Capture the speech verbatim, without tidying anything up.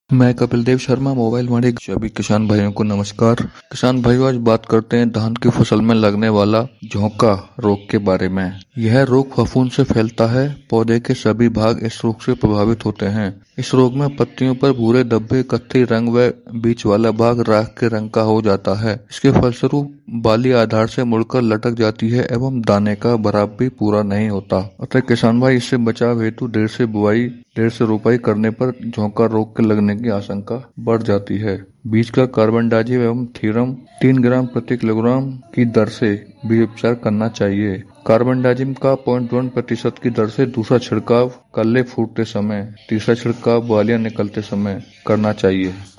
मैं कपिल देव शर्मा मोबाइल मंडी। सभी किसान भाइयों को नमस्कार। किसान भाइयों, आज बात करते हैं धान की फसल में लगने वाला झोंका रोग के बारे में। यह रोग फफूंद से फैलता है। पौधे के सभी भाग इस रोग से प्रभावित होते हैं। इस रोग में पत्तियों पर भूरे धब्बे, कत्थई रंग व बीच वाला भाग राख के रंग का हो जाता है। इसके फलस्वरूप बाली आधार से मुड़कर लटक जाती है एवं दाने का भराव भी पूरा नहीं होता। अतः किसान भाई, इससे बचाव हेतु देर से बुआई देर से रोपाई करने पर झोंका रोग के लगने की आशंका बढ़ जाती है। बीज का कार्बनडाजिम एवं थीरम तीन ग्राम प्रति किलोग्राम की दर से बीज उपचार करना चाहिए। कार्बनडाजिम का पॉइंट वन प्रतिशत की दर से दूसरा छिड़काव कल्ले फूटते समय, तीसरा छिड़काव बालियां निकलते समय करना चाहिए।